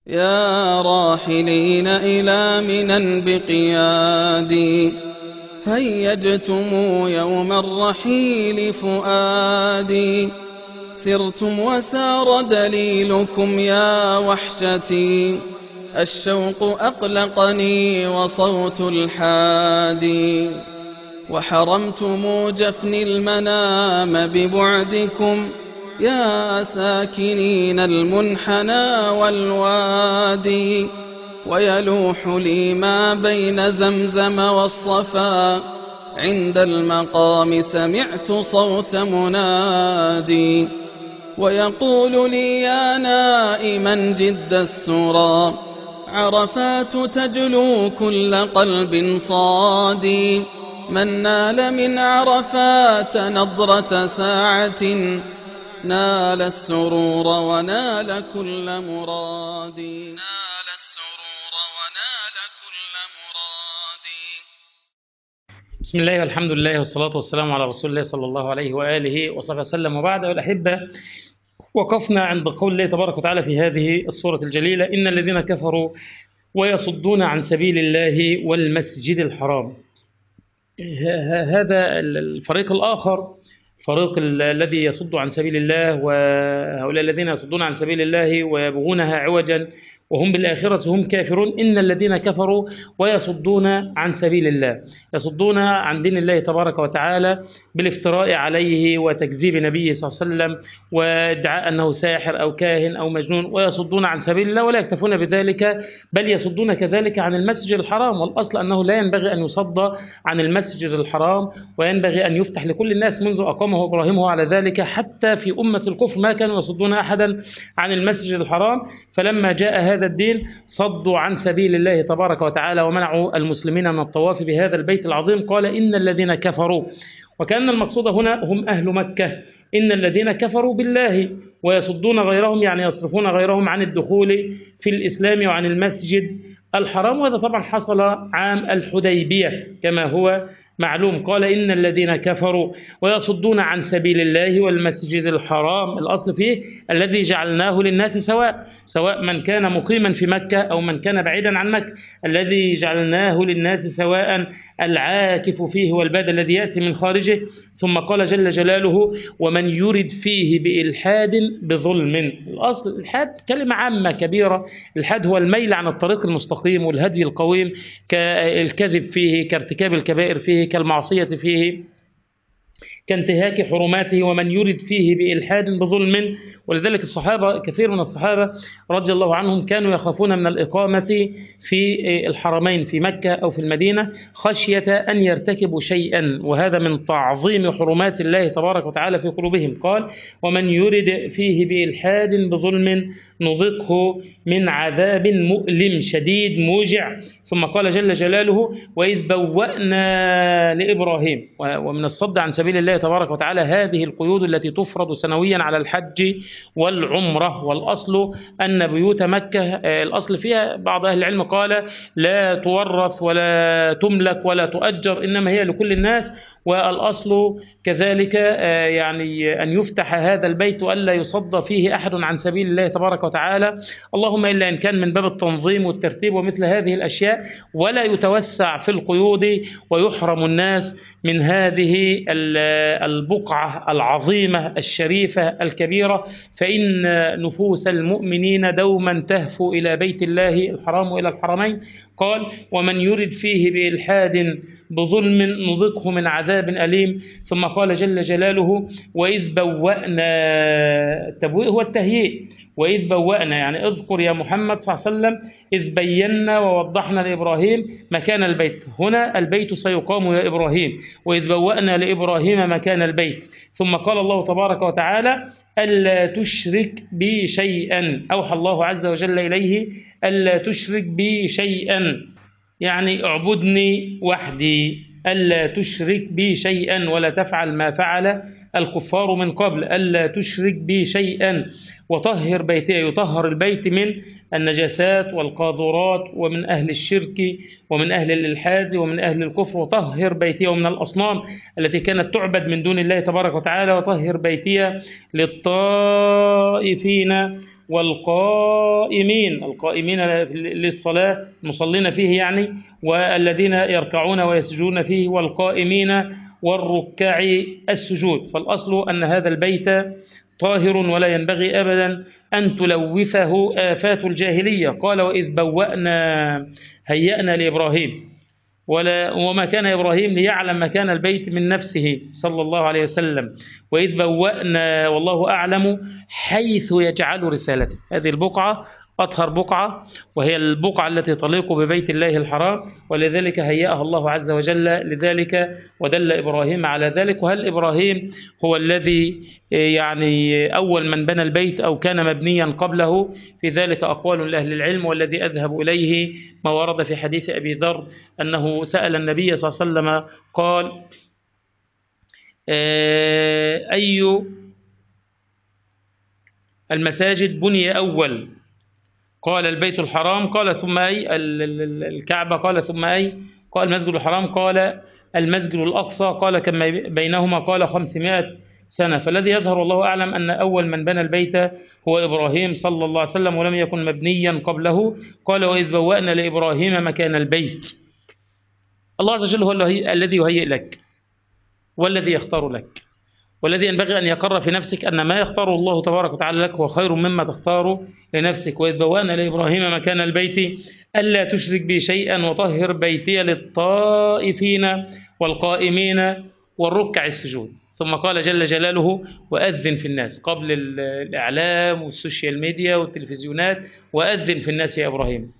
يا راحلين إلى منى بقيادي، هيجتم يوم الرحيل فؤادي، سرتم وسار دليلكم يا وحشتي، الشوق أقلقني وصوت الحادي، وحرمتم جفني المنام ببعدكم يا ساكنين المنحنى والوادي، ويلوح لي ما بين زمزم والصفا، عند المقام سمعت صوت منادي، ويقول لي يا نائما جد السرى، عرفات تجلو كل قلب صادي، من نال من عرفات نظرة ساعة، نال السرور ونال كل مرادي. بسم الله والحمد لله والصلاة والسلام على رسول الله صلى الله عليه وآله وصحبه وسلم، وبعد. والأحبة، وقفنا عند قول الله تبارك وتعالى في هذه السورة الجليلة: إن الذين كفروا ويصدون عن سبيل الله والمسجد الحرام. هذا الفريق الآخر، فريق الذي يصد عن سبيل الله، وهؤلاء الذين يصدون عن سبيل الله ويبغونها عوجا وهم بالآخرة هم كافرون. إن الذين كفروا ويصدون عن سبيل الله، يصدون عن دين الله تبارك وتعالى بالافتراء عليه وتكذيب نبيه صلى الله عليه وسلم وادعاء أنه ساحر أو كاهن أو مجنون، ويصدون عن سبيل الله ولا يكتفون بذلك، بل يصدون كذلك عن المسجد الحرام. والأصل أنه لا ينبغي أن يصد عن المسجد الحرام، وينبغي أن يفتح لكل الناس منذ أقامه إبراهيم على ذلك. حتى في أمة الكفر ما كانوا يصدون أحدا عن المسجد الحرام، فلما جاء هذا الدين صدوا عن سبيل الله تبارك وتعالى ومنعوا المسلمين من الطواف بهذا البيت العظيم. قال: إن الذين كفروا، وكأن المقصود هنا هم أهل مكة. إن الذين كفروا بالله ويصدون غيرهم، يعني يصرفون غيرهم عن الدخول في الإسلام وعن المسجد الحرام. وهذا طبعا حصل عام الحديبية كما هو معلوم. قال: إن الذين كفروا ويصدون عن سبيل الله والمسجد الحرام، الأصل فيه الذي جعلناه للناس سواء من كان مقيما في مكة أو من كان بعيدا عن مكة، الذي جعلناه للناس سواء العاكف فيه والباد الذي يأتي من خارجه. ثم قال جل جلاله: ومن يرد فيه بإلحاد بظلم. الأصل الإلحاد كلمة عامة كبيرة. الإلحاد هو الميل عن الطريق المستقيم والهدي القويم، كالكذب فيه، كارتكاب الكبائر فيه، كالمعصية فيه، كانتهاك حرماته. ومن يرد فيه بإلحاد بظلم. ولذلك الصحابة، كثير من الصحابة رضي الله عنهم، كانوا يخافون من الإقامة في الحرمين في مكة أو في المدينة خشية أن يرتكبوا شيئا، وهذا من تعظيم حرمات الله تبارك وتعالى في قلوبهم. قال: ومن يرد فيه بإلحاد بظلم نذقه من عذاب مؤلم شديد موجع. ثم قال جل جلاله: وإذ بوأنا لإبراهيم. ومن الصد عن سبيل الله تبارك وتعالى هذه القيود التي تفرض سنويا على الحج والعمرة. والأصل أن بيوت مكة الأصل فيها، بعض أهل العلم قال لا تورث ولا تملك ولا تؤجر، إنما هي لكل الناس. والأصل كذلك يعني أن يفتح هذا البيت وألا يصد فيه أحد عن سبيل الله تبارك وتعالى، اللهم إلا إن كان من باب التنظيم والترتيب ومثل هذه الأشياء، ولا يتوسع في القيود ويحرم الناس من هذه البقعة العظيمة الشريفة الكبيرة. فإن نفوس المؤمنين دوما تهفو إلى بيت الله الحرام وإلى الحرمين. قال: ومن يرد فيه بإلحاد بظلم نذقه من عذاب أليم. ثم قال جل جلاله: وإذ بوأنا. التبويء هو التهيئ. وإذ بوأنا يعني اذكر يا محمد صلى الله عليه وسلم إذ بينا ووضحنا لإبراهيم مكان البيت. هنا البيت سيقام يا إبراهيم، وإذ بوأنا لإبراهيم مكان البيت. ثم قال الله تبارك وتعالى: ألا تشرك بي شيئا. أوحى الله عز وجل إليه: ألا تشرك بي شيئا، يعني اعبدني وحدي، ألا تشرك بي شيئا ولا تفعل ما فعل الكفار من قبل، ألا تشرك بي شيئا. وطهر بيتي، يطهر البيت من النجاسات والقاذورات ومن أهل الشرك ومن أهل الإلحاد ومن أهل الكفر. وطهر بيتي ومن الأصنام التي كانت تعبد من دون الله تبارك وتعالى. وطهر بيتي للطائفين القائمين للصلاة، المصلين فيه يعني، والذين يركعون ويسجدون فيه، والقائمين والركع السجود. فالأصل أن هذا البيت طاهر ولا ينبغي أبدا أن تلوثه آفات الجاهلية. قال وإذ بوأنا هيأنا لإبراهيم، وما كان إبراهيم ليعلم مكان البيت من نفسه صلى الله عليه وسلم. وإذ بوأنا والله أعلم حيث يجعل رسالته. هذه البقعة أطهر بقعة، وهي البقعة التي تليق ببيت الله الحرام، ولذلك هيأها الله عز وجل لذلك ودل إبراهيم على ذلك. وهل إبراهيم هو الذي يعني أول من بنى البيت أو كان مبنيا قبله؟ في ذلك أقوال لأهل العلم، والذي أذهب إليه ما ورد في حديث أبي ذر أنه سأل النبي صلى الله عليه وسلم قال أي المساجد بني أول؟ قال البيت الحرام. قال ثم أي؟ الكعبة. قال ثم أي؟ قال المسجد الحرام. قال المسجد الأقصى. قال كما بينهما. قال 500 سنة. فالذي يظهر والله أعلم أن أول من بنى البيت هو إبراهيم صلى الله عليه وسلم، ولم يكن مبنيا قبله. قال وإذ بوأنا لإبراهيم مكان البيت. الله عز وجل هو الذي يهيئ لك والذي يختار لك، والذي ينبغي أن يقر في نفسك أن ما يختاره الله تبارك وتعالى لك هو خير مما تختاره لنفسك. وإذ بوأنا لإبراهيم مكان البيت ألا تشرك بي شيئا وطهر بيتي للطائفين والقائمين والركع السجود. ثم قال جل جلاله وأذن في الناس، قبل الإعلام والسوشيال ميديا والتلفزيونات. وأذن في الناس يا إبراهيم.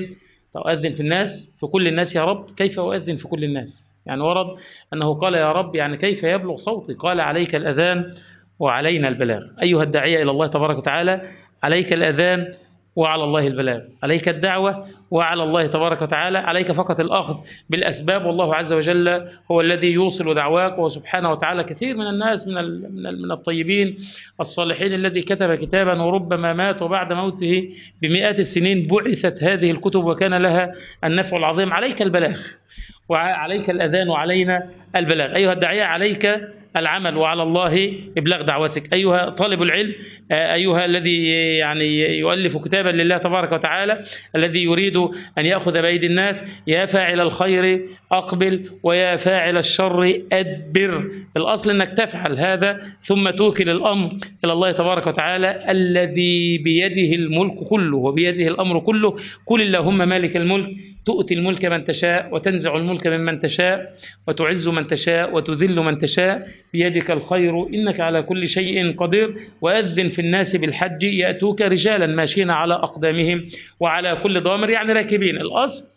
أذن في الناس، في كل الناس يا رب. كيف أؤذن في كل الناس؟ يعني ورد أنه قال يا رب يعني كيف يبلغ صوتي؟ قال عليك الأذان وعلينا البلاغ. أيها الداعية إلى الله تبارك وتعالى، عليك الأذان وعلى الله البلاغ، عليك الدعوة وعلى الله تبارك وتعالى، عليك فقط الأخذ بالأسباب، والله عز وجل هو الذي يوصل دعواك. وسبحانه وتعالى كثير من الناس من الطيبين الصالحين الذي كتب كتابا وربما مات وبعد موته بمئات السنين بعثت هذه الكتب وكان لها النفع العظيم. عليك البلاغ وعليك الأذان وعلينا البلاغ. أيها الداعية عليك العمل وعلى الله إبلاغ دعوتك. أيها طالب العلم، أيها الذي يعني يؤلف كتابا لله تبارك وتعالى، الذي يريد أن يأخذ بأيدي الناس، يا فاعل الخير أقبل ويا فاعل الشر أدبر. الأصل أنك تفعل هذا ثم توكل الأمر إلى الله تبارك وتعالى الذي بيده الملك كله وبيده الأمر كله. قل اللهم مالك الملك تؤتي الملك من تشاء وتنزع الملك ممن تشاء وتعز من تشاء وتذل من تشاء بيدك الخير إنك على كل شيء قدير. وأذن في الناس بالحج يأتوك رجالا ماشين على أقدامهم وعلى كل ضامر، يعني راكبين. الأصل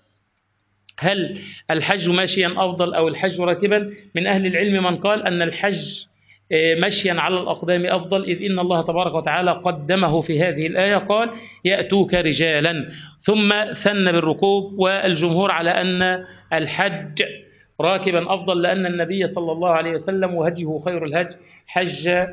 هل الحج ماشيا أفضل أو الحج راكبا؟ من أهل العلم من قال أن الحج مشيا على الأقدام أفضل، إذ إن الله تبارك وتعالى قدمه في هذه الآية قال يأتوك رجالا، ثم ثنى بالركوب. والجمهور على أن الحج راكبا أفضل، لأن النبي صلى الله عليه وسلم وهديه خير الهدي حج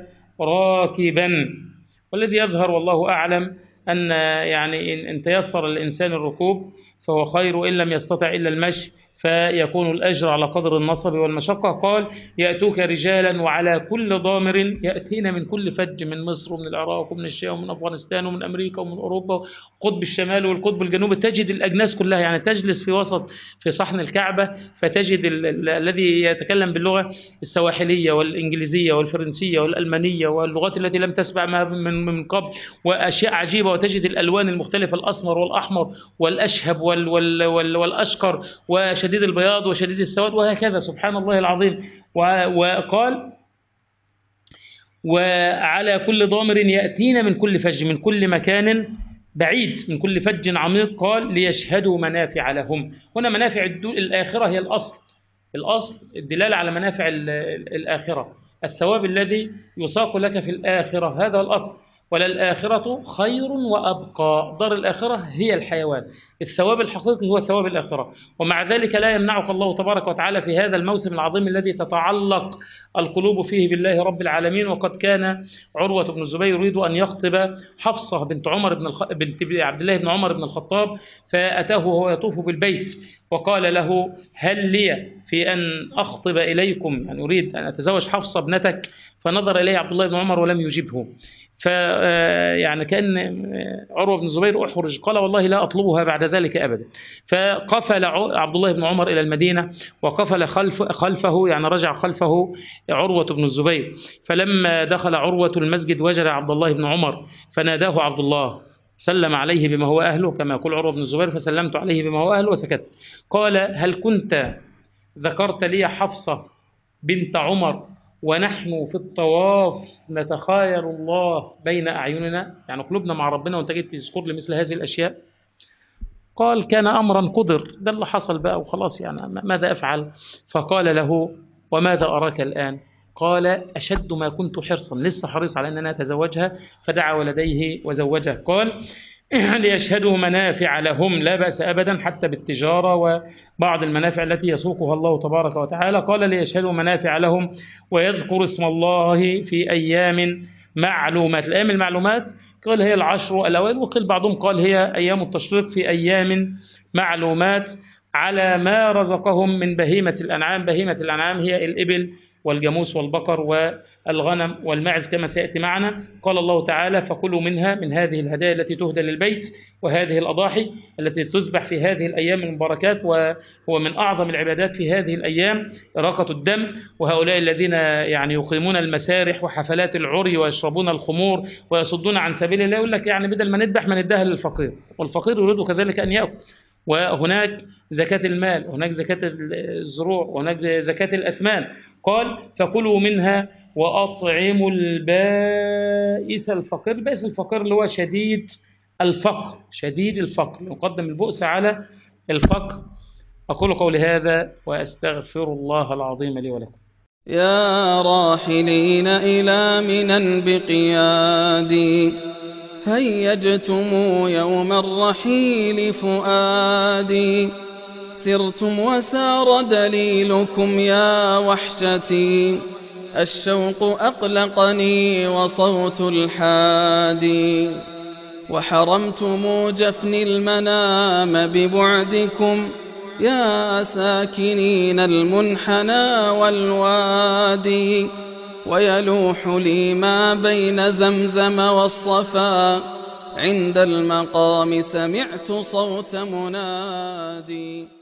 راكبا. والذي يظهر والله أعلم أن يعني إن تيسر الإنسان الركوب فهو خير، إن لم يستطع إلا المشي فيكون الأجر على قدر النصب والمشقة. قال يأتوك رجالا وعلى كل ضامر يأتين من كل فج، من مصر ومن العراق ومن الشام ومن أفغانستان ومن أمريكا ومن أوروبا، قطب الشمال والقطب الجنوبي. تجد الأجناس كلها، يعني تجلس في وسط في صحن الكعبة فتجد الذي يتكلم باللغة السواحلية والإنجليزية والفرنسية والألمانية واللغات التي لم تسمع من قبل، وأشياء عجيبة. وتجد الألوان المختلفة، الأسمر والأحمر والأشهب والأشقر وشديد البياض وشديد السواد وهكذا. سبحان الله العظيم. وقال وعلى كل ضامر يأتين من كل فج، من كل مكان بعيد، من كل فج عميق. قال ليشهدوا منافع لهم. هنا منافع الآخرة هي الأصل الدلالة على منافع الآخرة، الثواب الذي يساق لك في الآخرة، هذا الأصل. وللآخرة خير وأبقى. دار الآخرة هي الحيوان، الثواب الحقيقي هو ثواب الآخرة. ومع ذلك لا يمنعك الله تبارك وتعالى في هذا الموسم العظيم الذي تتعلق القلوب فيه بالله رب العالمين. وقد كان عروة بن الزبير يريد أن يخطب حفصة بنت عبد الله بن عمر بن الخطاب، فأتاه وهو يطوف بالبيت وقال له هل لي في أن أخطب إليكم، يعني أريد أن أتزوج حفصة ابنتك. فنظر إليه عبد الله بن عمر ولم يجبه. يعني كأن عروة بن الزبير أحرج، قال والله لا أطلبها بعد ذلك أبدا. فقفل عبد الله بن عمر إلى المدينة، وقفل خلفه يعني رجع خلفه عروة بن الزبير. فلما دخل عروة المسجد وجد عبد الله بن عمر فناداه عبد الله، سلم عليه بما هو أهله كما يقول عروة بن الزبير، فسلمت عليه بما هو أهله وسكت. قال هل كنت ذكرت لي حفصة بنت عمر ونحن في الطواف نتخايل الله بين أعيننا، يعني قلوبنا مع ربنا وانت جيت تذكر لي مثل هذه الأشياء؟ قال كان أمرا قدر، ده اللي حصل بقى وخلاص، يعني ماذا أفعل؟ فقال له وماذا أراك الآن؟ قال أشد ما كنت حرصا، لسه حريص على أن أنا أتزوجها، فدعا ولديه وزوجه. قال ليشهدوا منافع لهم، لا بأس أبدا حتى بالتجارة وبعض المنافع التي يسوقها الله تبارك وتعالى. قال ليشهدوا منافع لهم ويذكر اسم الله في أيام معلومات. الأيام المعلومات قال هي العشر الأوائل، وقيل بعضهم قال هي أيام التشريق في أيام معلومات على ما رزقهم من بهيمة الأنعام. بهيمة الأنعام هي الإبل والجاموس والبقر والغنم والماعز كما سيأتي معنا. قال الله تعالى فكلوا منها، من هذه الهدايا التي تهدى للبيت وهذه الأضاحي التي تذبح في هذه الأيام المباركات، وهو من أعظم العبادات في هذه الأيام إراقة الدم. وهؤلاء الذين يعني يقيمون المسارح وحفلات العري ويشربون الخمور ويصدون عن سبيل الله، يقول لك يعني بدل ما نذبح ما نديها للفقير، والفقير يريد كذلك أن يأكل. وهناك زكاة المال، وهناك زكاة الزروع، وهناك زكاة الأثمان. قال فكلوا منها وأطعموا البائس الفقير. البائس الفقير اللي هو شديد الفقر، شديد الفقر، يقدم البؤس على الفقر. أقول قولي هذا وأستغفر الله العظيم لي ولكم. يا راحلين إلى منى بقيادي، هيجتم يوم الرحيل فؤادي، سرتم وسار دليلكم يا وحشتي، الشوق أقلقني وصوت الحادي، وحرمتم جفني المنام ببعدكم يا ساكنين المنحنى والوادي، ويلوح لي ما بين زمزم والصفا، عند المقام سمعت صوت منادي.